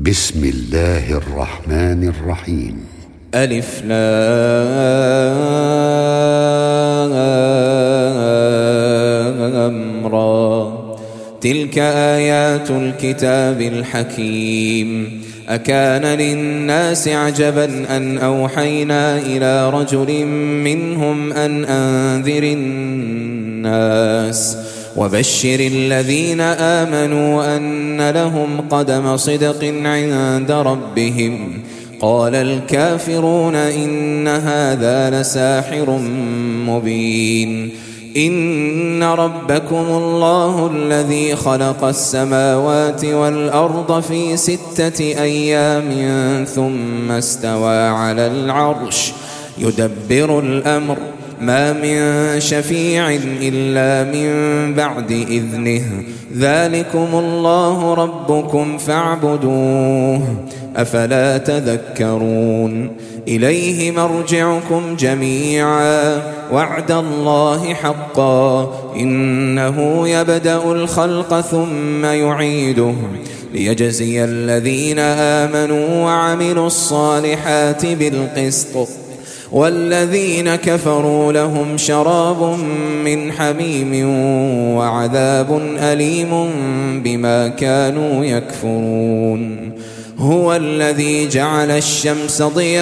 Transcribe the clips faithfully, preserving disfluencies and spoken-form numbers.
بسم الله الرحمن الرحيم. ألف لام را. تلك آيات الكتاب الحكيم. أكان للناس عجبا أن أوحينا إلى رجل منهم أن أنذر الناس وبشر الذين آمنوا أن لهم قدم صدق عند ربهم. قال الكافرون إن هذا لساحر مبين. إن ربكم الله الذي خلق السماوات والأرض في ستة أيام ثم استوى على العرش يدبر الأمر ما من شفيع إلا من بعد إذنه. ذلكم الله ربكم فاعبدوه أفلا تذكرون. إليه مرجعكم جميعا وعد الله حقا إنه يبدأ الخلق ثم يعيده ليجزي الذين آمنوا وعملوا الصالحات بالقسط والذين كفروا لهم شراب من حميم وعذاب أليم بما كانوا يكفرون. هو الذي جعل الشمس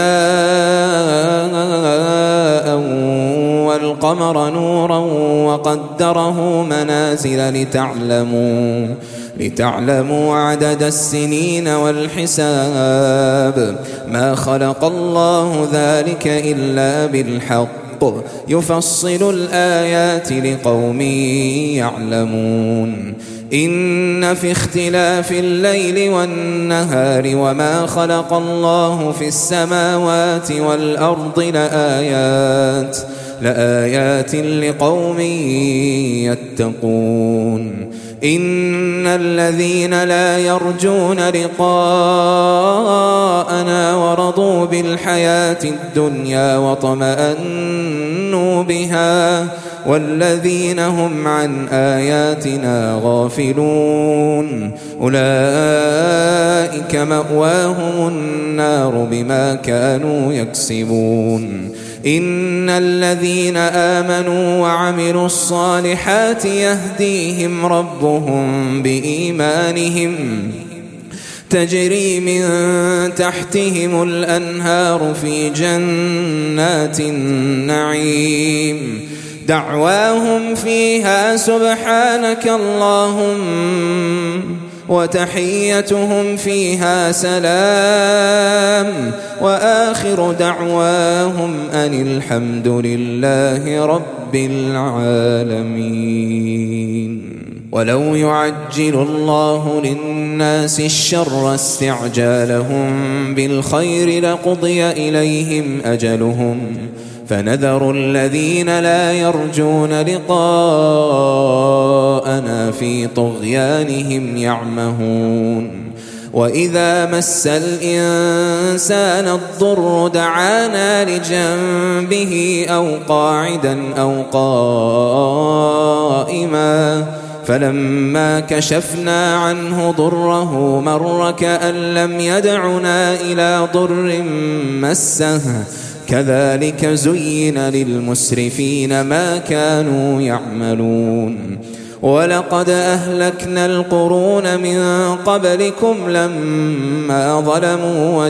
ضياء والقمر نورا وقدره منازل لتعلموا لتعلموا عدد السنين والحساب. ما خلق الله ذلك إلا بالحق يفصل الآيات لقوم يعلمون. إن في اختلاف الليل والنهار وما خلق الله في السماوات والأرض لآيات لآيات لقوم يتقون. إن الذين لا يرجون لقاءنا ورضوا بالحياة الدنيا واطمأنوا بها والذين هم عن آياتنا غافلون أولئك مأواهم النار بما كانوا يكسبون. إن الذين آمنوا وعملوا الصالحات يهديهم ربهم بإيمانهم تجري من تحتهم الأنهار في جنات النعيم. دعواهم فيها سبحانك اللهم وتحيتهم فيها سلام وآخر دعواهم أن الحمد لله رب العالمين. ولو يعجل الله للناس الشر استعجالهم بالخير لقضي إليهم أجلهم فنذر الذين لا يرجون لقاءنا في طغيانهم يعمهون. وإذا مس الإنسان الضر دعانا لجنبه أو قاعدا أو قائما فلما كشفنا عنه ضره مر كأن لم يدعنا إلى ضر مسه كذلك زين للمسرفين ما كانوا يعملون. ولقد أهلكنا القرون من قبلكم لما ظلموا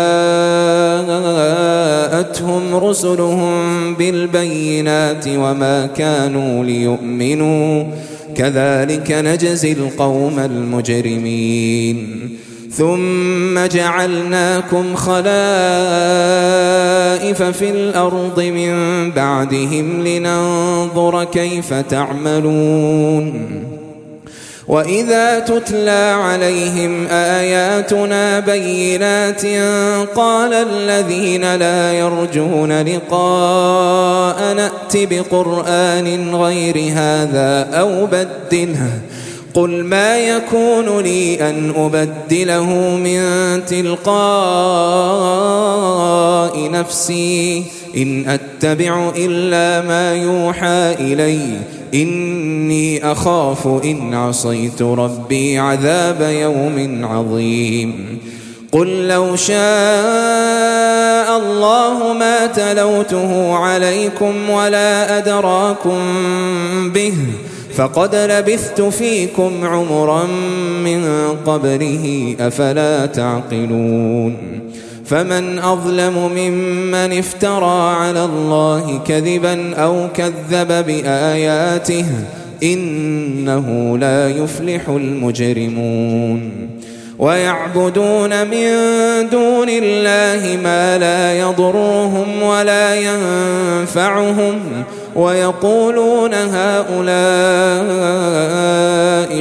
وجاءتهم رسلهم بالبينات وما كانوا ليؤمنوا كذلك نجزي القوم المجرمين. ثم جعلناكم خلائف في الأرض من بعدهم لننظر كيف تعملون. وإذا تتلى عليهم آياتنا بينات قال الذين لا يرجون لقاء نأت بقرآن غير هذا أو بدله قل ما يكون لي أن أبدله من تلقاء نفسي إن أتبع إلا ما يوحى إلي إني أخاف إن عصيت ربي عذاب يوم عظيم. قل لو شاء الله ما تلوته عليكم ولا أدراكم به فقد لبثت فيكم عمرا من قبله أفلا تعقلون فمن أظلم ممن افترى على الله كذبا أو كذب بآياته إنه لا يفلح المجرمون ويعبدون من دون الله ما لا يضرهم ولا ينفعهم ويقولون هؤلاء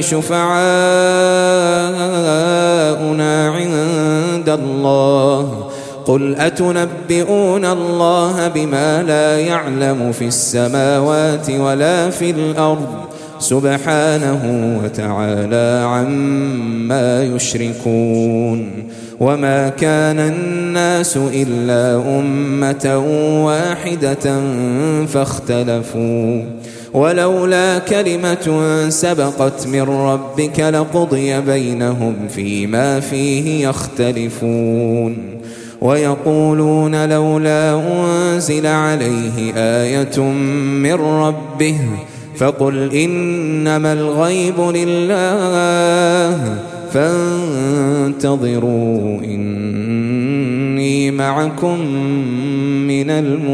شفعاؤنا عند الله قل أتنبئون الله بما لا يعلم في السماوات ولا في الأرض سبحانه وتعالى عما يشركون وما كان الناس إلا أمة واحدة فاختلفوا ولولا كلمة سبقت من ربك لقضي بينهم فيما فيه يختلفون ويقولون لولا أنزل عليه آية من ربه فقل إنما الغيب لله فانتظروا إني معكم من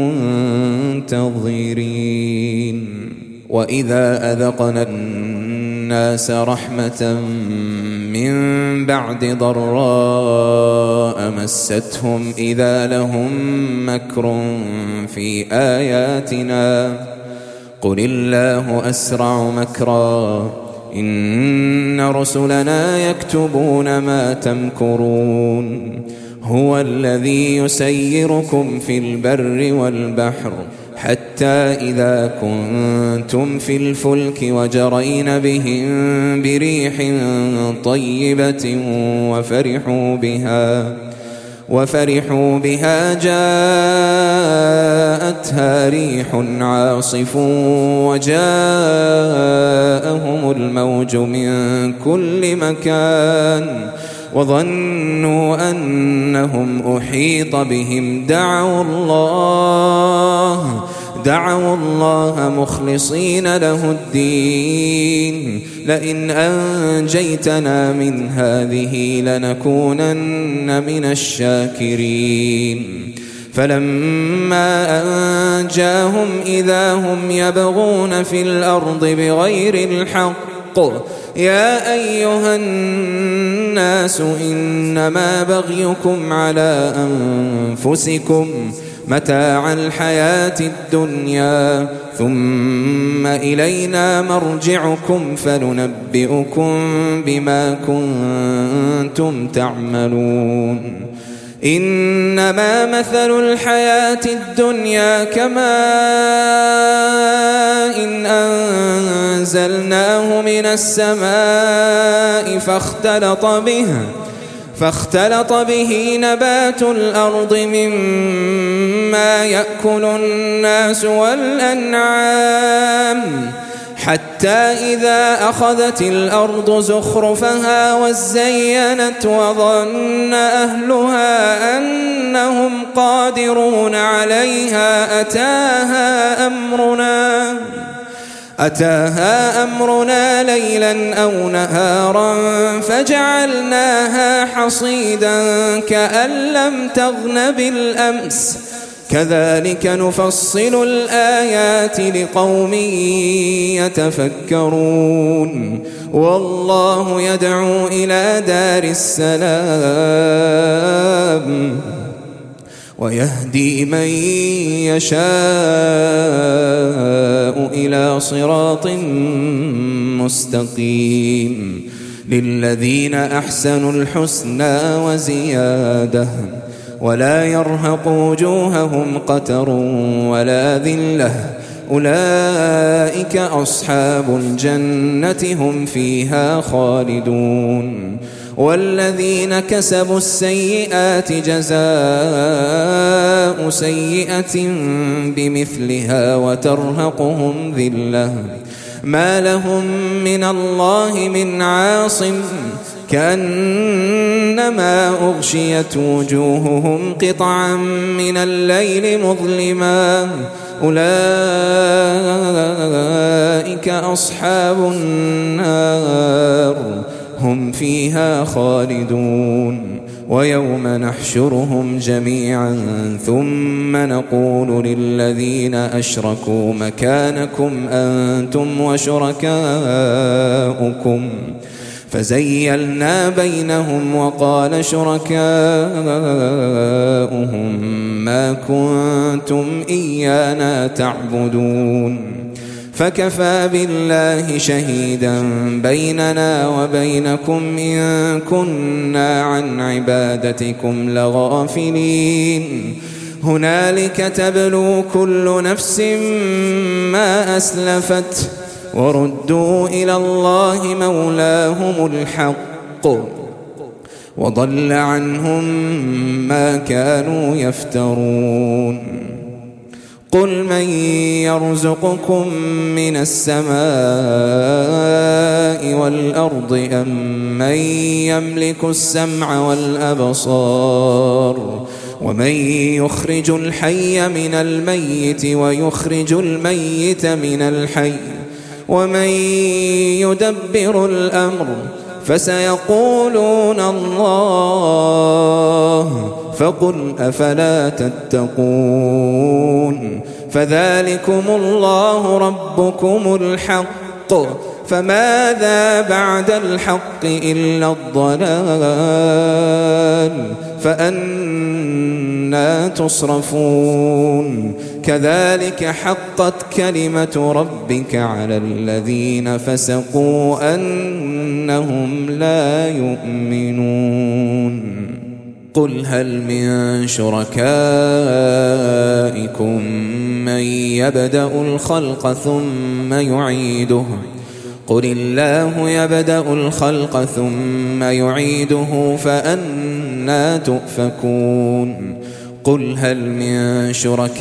المنتظرين وإذا أذقنا الناس رحمة من بعد ضراء مستهم إذا لهم مكر في آياتنا قل الله أسرع مكرا إن رسلنا يكتبون ما تمكرون هو الذي يسيركم في البر والبحر حتى إذا كنتم في الفلك وجرين بهم بريح طيبة وفرحوا بها وفرحوا بها جاءتها ريح عاصف وجاءهم الموج من كل مكان وظنوا أنهم أحيط بهم دعوا الله دعوا الله مخلصين له الدين لئن أنجيتنا من هذه لنكونن من الشاكرين فلما أنجاهم إذا هم يبغون في الأرض بغير الحق يا أيها الناس إنما بغيكم على أنفسكم متاع الحياة الدنيا ثم إلينا مرجعكم فننبئكم بما كنتم تعملون إنما مثل الحياة الدنيا كماء إن أنزلناه من السماء فاختلط به فاختلط به نبات الأرض مما يأكل الناس والأنعام حتى إذا أخذت الأرض زخرفها وزينت وظن أهلها أنهم قادرون عليها أتاها أمرنا أتاها أمرنا ليلا أو نهارا فجعلناها حصيدا كأن لم تغن بالأمس كذلك نفصل الآيات لقوم يتفكرون والله يدعو إلى دار السلام ويهدي من يشاء إلى صراط مستقيم للذين أحسنوا الحسنى وزيادة ولا يرهق وجوههم قتر ولا ذلة أولئك أصحاب الجنة هم فيها خالدون والذين كسبوا السيئات جزاء سيئة بمثلها وترهقهم ذلة ما لهم من الله من عاصم كأنما أغشيت وجوههم قطعا من الليل مظلما أولئك أصحاب النار هم فيها خالدون ويوم نحشرهم جميعا ثم نقول للذين أشركوا مكانكم أنتم وشركاؤكم فزيلنا بينهم وقال شركاؤهم ما كنتم إيانا تعبدون فكفى بالله شهيدا بيننا وبينكم إن كنا عن عبادتكم لغافلين هنالك تبلو كل نفس ما أسلفت وردوا إلى الله مولاهم الحق وضل عنهم ما كانوا يفترون قل من يرزقكم من السماء والأرض أم من يملك السمع والأبصار ومن يخرج الحي من الميت ويخرج الميت من الحي ومن يدبر الأمر فسيقولون الله فقل أفلا تتقون فذلكم الله ربكم الحق فماذا بعد الحق إلا الضلال فأنى تصرفون كذلك حقت كلمة ربك على الذين فسقوا أنهم لا يؤمنون قل هل من شركائكم من يبدأ الخلق ثم يعيده قل الله يبدأ الخلق ثم يعيده فأنى تؤفكون قل هل من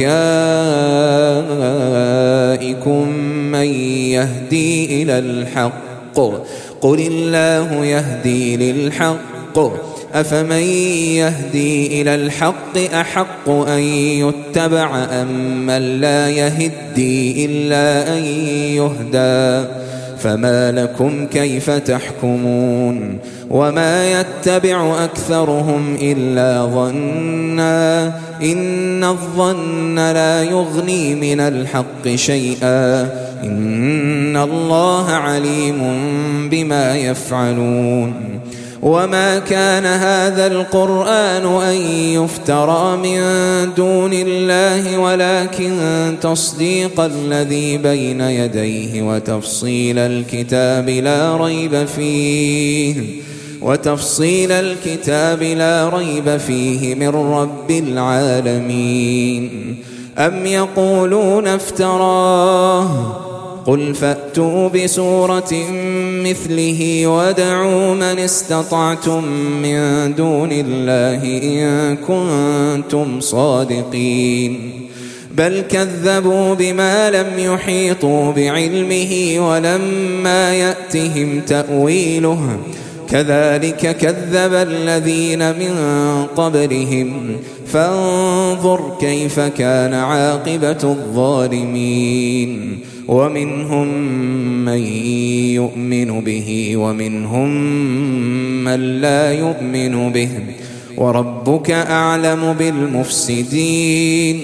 شركائكم من يهدي إلى الحق قل الله يهدي للحق أفمن يهدي إلى الحق أحق أن يتبع أم من لا يهدي إلا أن يهدى فما لكم كيف تحكمون وما يتبع أكثرهم إلا ظنا إن الظن لا يغني من الحق شيئا إن الله عليم بما يفعلون وما كان هذا القرآن أن يفترى من دون الله ولكن تصديق الذي بين يديه وتفصيل الكتاب لا ريب فيه وتفصيل الكتاب لا ريب فيه من رب العالمين أم يقولون افتراه قل فأتوا بسورة مثله وادعوا من استطعتم من دون الله إن كنتم صادقين بل كذبوا بما لم يحيطوا بعلمه ولما يأتهم تأويله كذلك كذب الذين من قبلهم فانظر كيف كان عاقبة الظالمين ومنهم من يؤمن به ومنهم من لا يؤمن به وربك أعلم بالمفسدين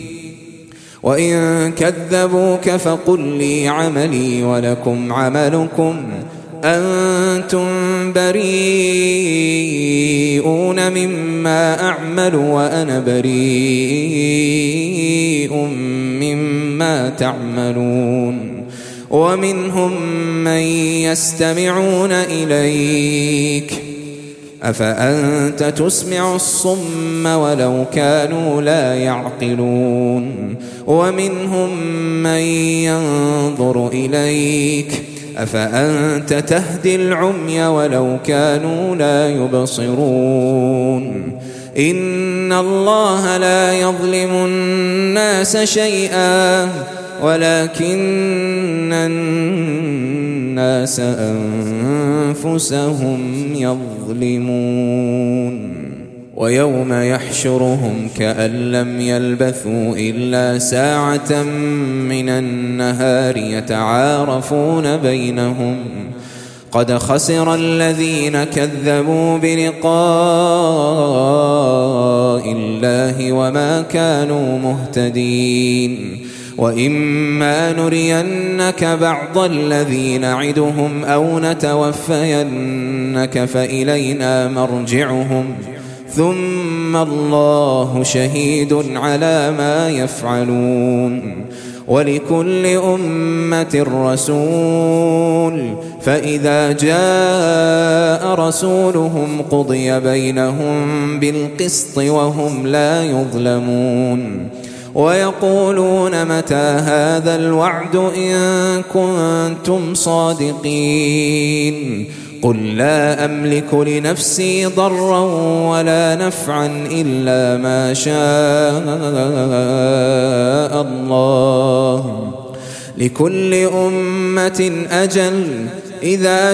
وإن كذبوك فقل لي عملي ولكم عملكم أنتم بريئون مما أعمل وأنا بريء مما تعملون ومنهم من يستمعون إليك أفأنت تسمع الصم ولو كانوا لا يعقلون ومنهم من ينظر إليك أفأنت تهدي العمي ولو كانوا لا يبصرون إن الله لا يظلم الناس شيئا ولكن الناس أنفسهم يظلمون ويوم يحشرهم كأن لم يلبثوا إلا ساعة من النهار يتعارفون بينهم قد خسر الذين كذبوا بلقاء الله وما كانوا مهتدين وإما نرينك بعض الذي نعدهم أو نتوفينك فإلينا مرجعهم ثم الله شهيد على ما يفعلون ولكل أمة رسول فإذا جاء رسولهم قضي بينهم بالقسط وهم لا يظلمون ويقولون متى هذا الوعد إن كنتم صادقين قل لا أملك لنفسي ضرا ولا نفعا إلا ما شاء الله لكل أمة أجل إذا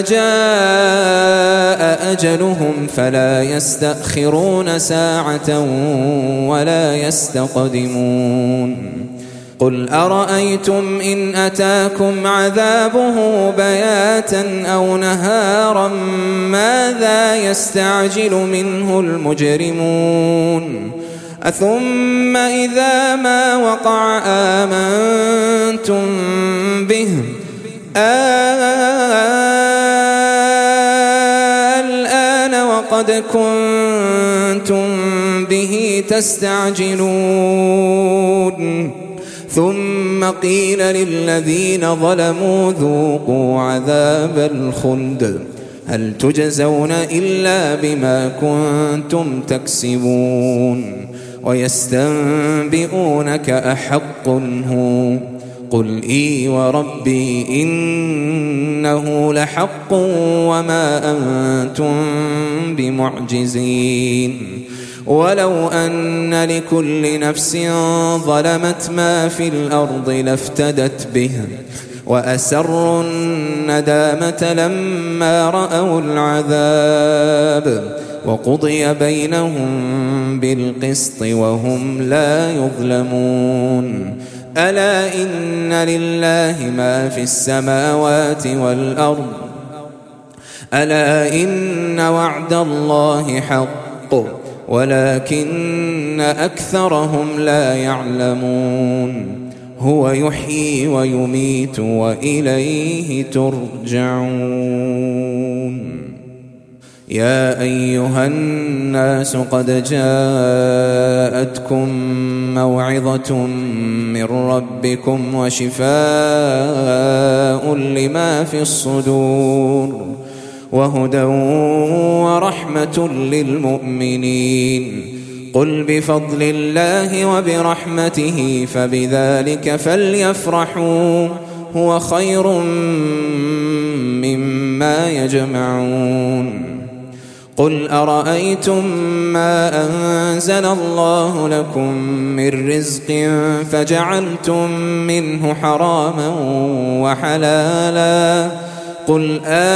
جاء أجلهم فلا يستأخرون ساعة ولا يستقدمون قل أرأيتم إن أتاكم عذابه بياتا أو نهارا ماذا يستعجل منه المجرمون أثم إذا ما وقع آمنتم به الآن وقد كنتم به تستعجلون ثم قيل للذين ظلموا ذوقوا عذاب الخلد هل تجزون إلا بما كنتم تكسبون ويستنبئونك أحق هو قل إي وربي إنه لحق وما أنتم بمعجزين ولو أن لكل نفس ظلمت ما في الأرض لافتدت به وأسروا الندامة لما رأوا العذاب وقضي بينهم بالقسط وهم لا يظلمون ألا إن لله ما في السماوات والأرض ألا إن وعد الله حق ولكن أكثرهم لا يعلمون هو يحيي ويميت وإليه ترجعون يا أيها الناس قد جاءتكم موعظة من ربكم وشفاء لما في الصدور وهدى ورحمة للمؤمنين قل بفضل الله وبرحمته فبذلك فليفرحوا هو خير مما يجمعون قل أرأيتم ما أنزل الله لكم من رزق فجعلتم منه حراما وحلالا قل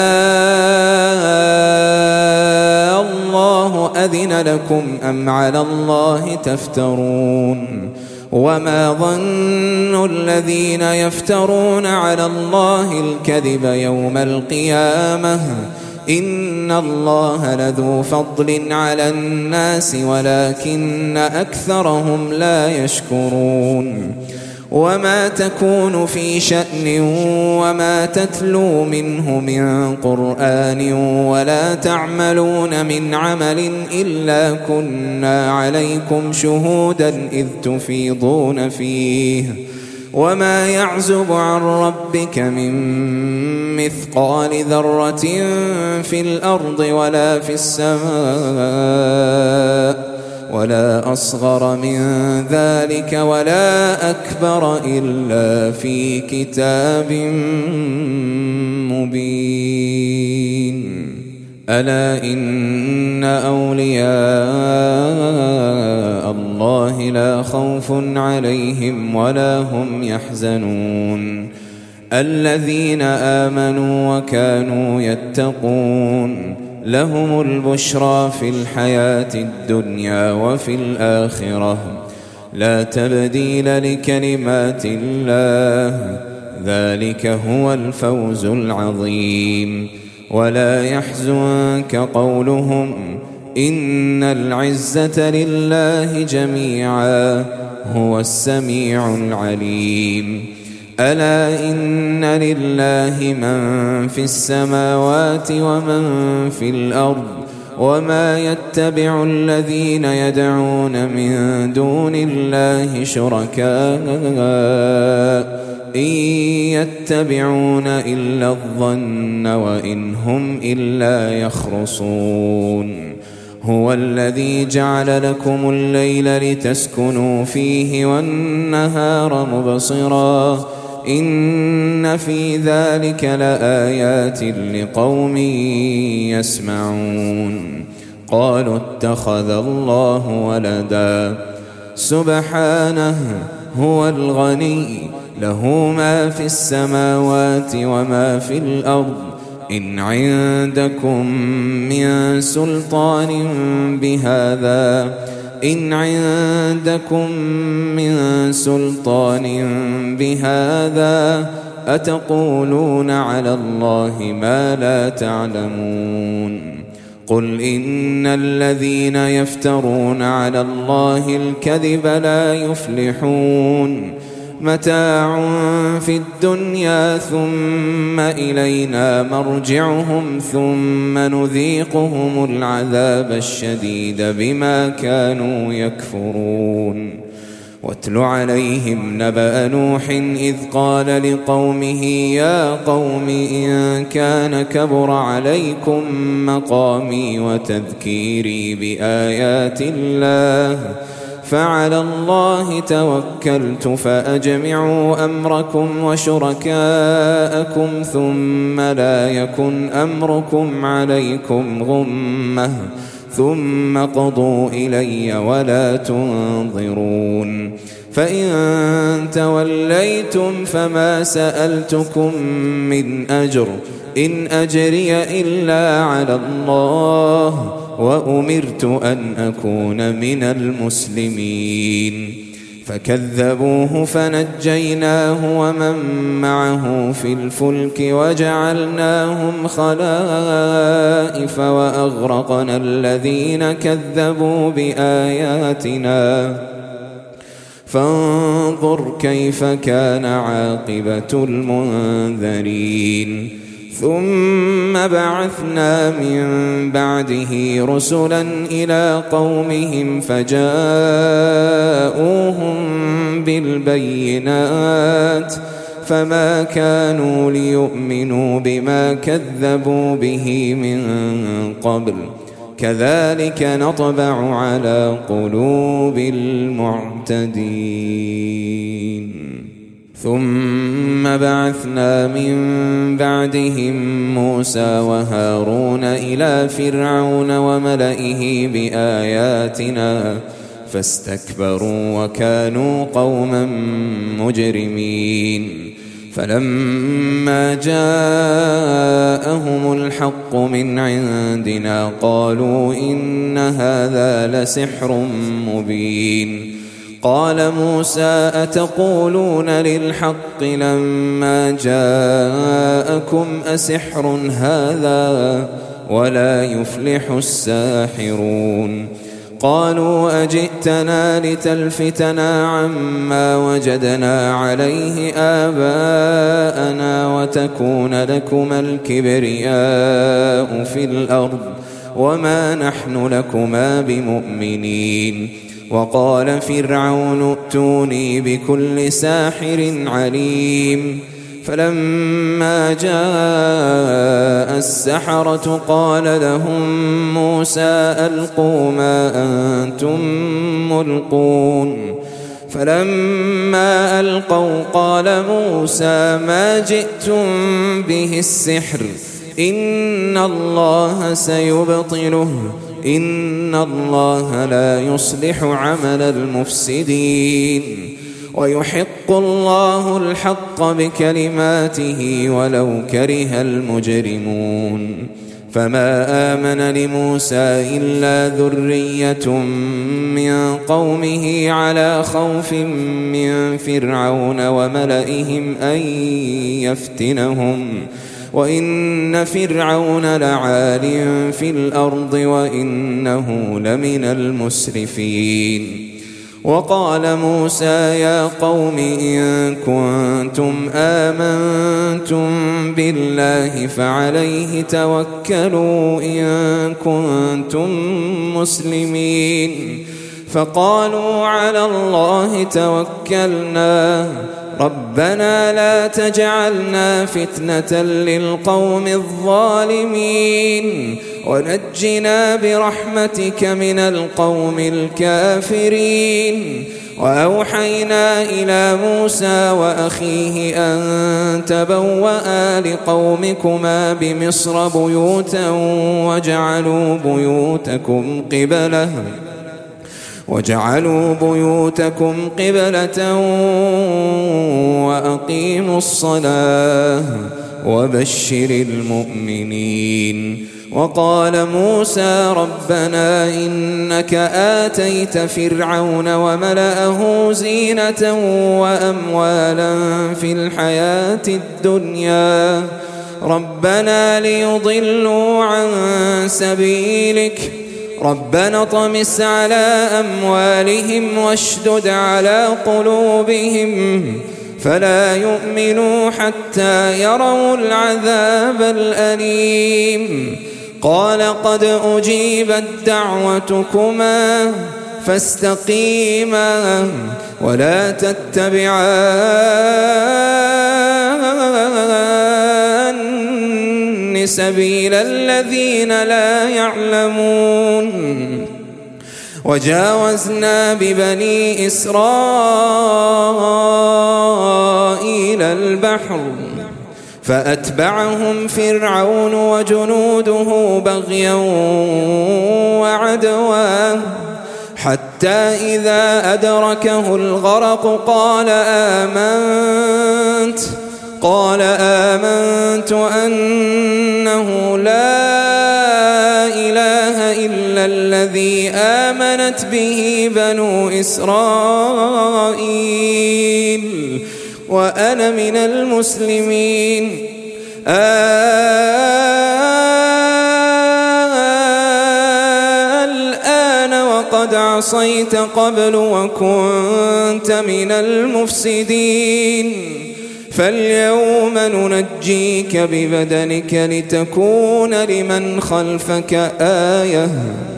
آه الله أذن لكم أم على الله تفترون وما ظن الذين يفترون على الله الكذب يوم القيامة إن الله لذو فضل على الناس ولكن أكثرهم لا يشكرون وما تكون في شأن وما تتلو منه من قرآن ولا تعملون من عمل إلا كنا عليكم شهودا إذ تفيضون فيه وما يعزب عن ربك من مثقال ذرة في الأرض ولا في السماء ولا أصغر من ذلك ولا أكبر إلا في كتاب مبين ألا إن أولياء الله لا خوف عليهم ولا هم يحزنون الذين آمنوا وكانوا يتقون لهم البشرى في الحياة الدنيا وفي الآخرة لا تبديل لكلمات الله ذلك هو الفوز العظيم. ولا يحزنك قولهم إن العزة لله جميعا هو السميع العليم. ألا إن لله من في السماوات ومن في الأرض وما يتبع الذين يدعون من دون الله شركاء إن يتبعون إلا الظن وإن هم إلا يخرصون. هو الذي جعل لكم الليل لتسكنوا فيه والنهار مبصرا إن في ذلك لآيات لقوم يسمعون. قالوا اتخذ الله ولدا سبحانه هو الغني له ما في السماوات وما في الأرض إن عندكم من سلطان بهذا إن عندكم من سلطان بهذا أتقولون على الله ما لا تعلمون. قل إن الذين يفترون على الله الكذب لا يفلحون. متاع في الدنيا ثم إلينا مرجعهم ثم نذيقهم العذاب الشديد بما كانوا يكفرون. واتل عليهم نبأ نوح إذ قال لقومه يا قوم إن كان كبر عليكم مقامي وتذكيري بآيات الله فعلى الله توكلت فأجمعوا أمركم وشركاءكم ثم لا يكن أمركم عليكم غمة ثم قضوا إلي ولا تنظرون. فإن توليتم فما سألتكم من أجر إن أجري إلا على الله وأمرت أن أكون من المسلمين. فكذبوه فنجيناه ومن معه في الفلك وجعلناهم خلائف وأغرقنا الذين كذبوا بآياتنا فانظر كيف كان عاقبة المنذرين. ثم بعثنا من بعده رسلا إلى قومهم فجاءوهم بالبينات فما كانوا ليؤمنوا بما كذبوا به من قبل كذلك نطبع على قلوب المعتدين. ثم بعثنا من بعدهم موسى وهارون إلى فرعون وملئه بآياتنا فاستكبروا وكانوا قوما مجرمين. فلما جاءهم الحق من عندنا قالوا إن هذا لسحر مبين. قال موسى أتقولون للحق لما جاءكم أسحر هذا ولا يفلح الساحرون. قالوا أجئتنا لتلفتنا عما وجدنا عليه آباءنا وتكون لكما الكبرياء في الأرض وما نحن لكما بمؤمنين. وقال فرعون ائتوني بكل ساحر عليم. فلما جاء السحرة قال لهم موسى ألقوا ما أنتم ملقون. فلما ألقوا قال موسى ما جئتم به السحر إن الله سيبطله إن الله لا يصلح عمل المفسدين. ويحق الله الحق بكلماته ولو كره المجرمون فما آمن لموسى إلا ذرية من قومه على خوف من فرعون وملئهم أن يفتنهم وإن فرعون لعال في الأرض وإنه لمن المسرفين وقال موسى يا قوم إن كنتم آمنتم بالله فعليه توكلوا إن كنتم مسلمين فقالوا على الله توكلنا ربنا لا تجعلنا فتنة للقوم الظالمين ونجنا برحمتك من القوم الكافرين وأوحينا إلى موسى وأخيه أن تبوأ لقومكما بمصر بيوتا وجعلوا بيوتكم قبلة وجعلوا بيوتكم قبلة وأقيموا الصلاة وبشر المؤمنين وقال موسى ربنا إنك آتيت فرعون وملأه زينة وأموالا في الحياة الدنيا ربنا ليضلوا عن سبيلك ربنا طمس على أموالهم واشدد على قلوبهم فلا يؤمنوا حتى يروا العذاب الأليم قال قد أجيبت دعوتكما فاستقيما ولا تتبعان سبيل الذين لا يعلمون وجاوزنا ببني إسرائيل البحر فأتبعهم فرعون وجنوده بغيا وعدوا حتى إذا أدركه الغرق قال آمنت قال آمنت أنه لا إله إلا الذي آمنت به بنو إسرائيل وأنا من المسلمين الآن وقد عصيت قبل وكنت من المفسدين فاليوم ننجيك ببدنك لتكون لمن خلفك آية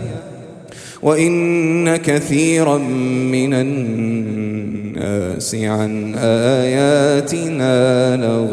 وإن كثيرا من الناس عن آياتنا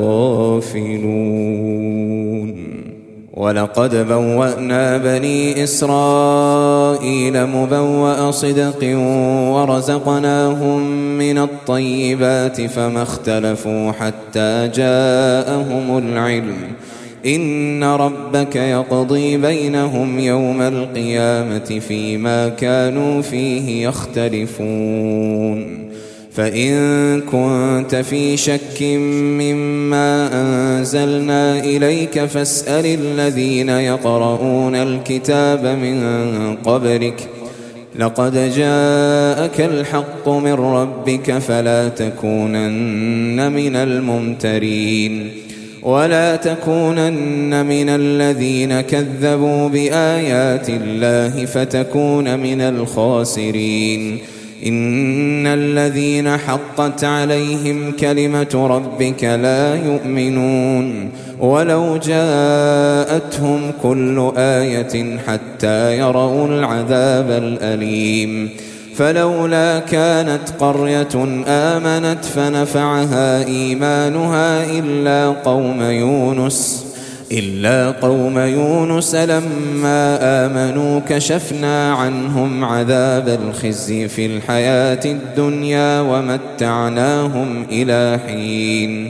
لغافلون ولقد بوأنا بني إسرائيل مبوأ صدق ورزقناهم من الطيبات فما اختلفوا حتى جاءهم العلم إن ربك يقضي بينهم يوم القيامة فيما كانوا فيه يختلفون فإن كنت في شك مما أنزلنا إليك فاسأل الذين يقرؤون الكتاب من قبلك لقد جاءك الحق من ربك فلا تكونن من الممترين ولا تكونن من الذين كذبوا بآيات الله فتكون من الخاسرين إن الذين حقت عليهم كلمة ربك لا يؤمنون ولو جاءتهم كل آية حتى يروا العذاب الأليم فلولا كانت قرية آمنت فنفعها إيمانها إلا قوم يونس إلا قوم يونس لما آمنوا كشفنا عنهم عذاب الخزي في الحياة الدنيا ومتعناهم إلى حين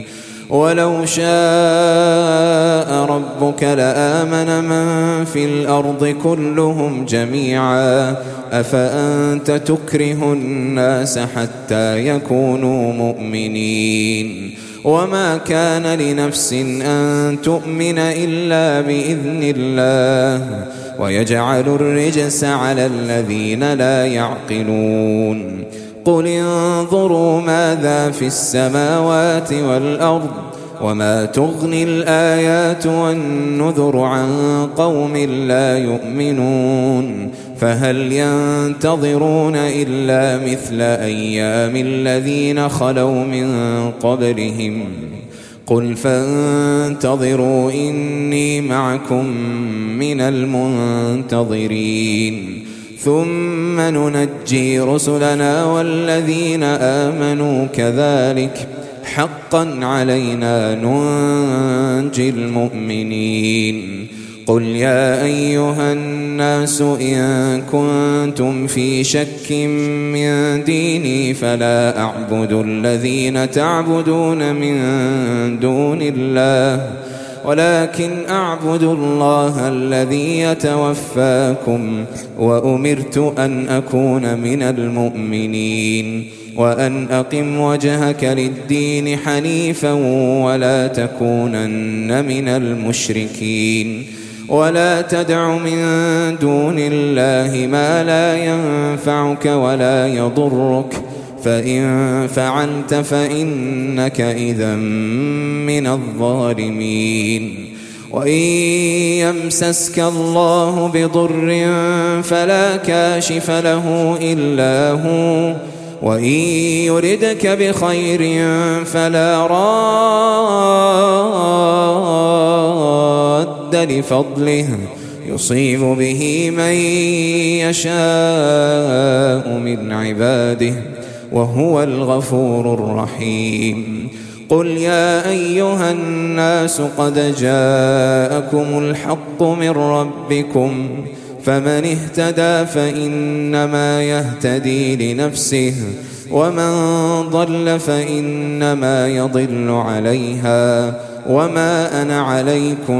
ولو شاء ربك لآمن من في الأرض كلهم جميعا أفأنت تكره الناس حتى يكونوا مؤمنين وما كان لنفس أن تؤمن إلا بإذن الله ويجعل الرجس على الذين لا يعقلون قل انظروا ماذا في السماوات والأرض وما تغني الآيات والنذر عن قوم لا يؤمنون فهل ينتظرون إلا مثل أيام الذين خلوا من قبلهم قل فانتظروا إني معكم من المنتظرين ثم ننجي رسلنا والذين آمنوا كذلك حقا علينا ننجي المؤمنين قل يا أيها الناس إن كنتم في شك من ديني فلا أعبد الذين تعبدون من دون الله ولكن أعبد الله الذي يتوفاكم وأمرت أن أكون من المؤمنين وأن أقم وجهك للدين حنيفا ولا تكونن من المشركين ولا تدع من دون الله ما لا ينفعك ولا يضرك فإن فعلت فإنك إذا من الظالمين وإن يمسسك الله بضر فلا كاشف له إلا هو وإن يردك بخير فلا راد لفضله يصيب به من يشاء من عباده وهو الغفور الرحيم قل يا أيها الناس قد جاءكم الحق من ربكم فمن اهتدى فإنما يهتدي لنفسه ومن ضل فإنما يضل عليها وما أنا عليكم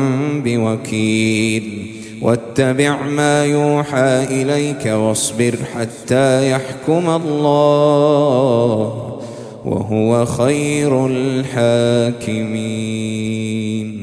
بوكيل واتبع ما يوحى إليك واصبر حتى يحكم الله وهو خير الحاكمين.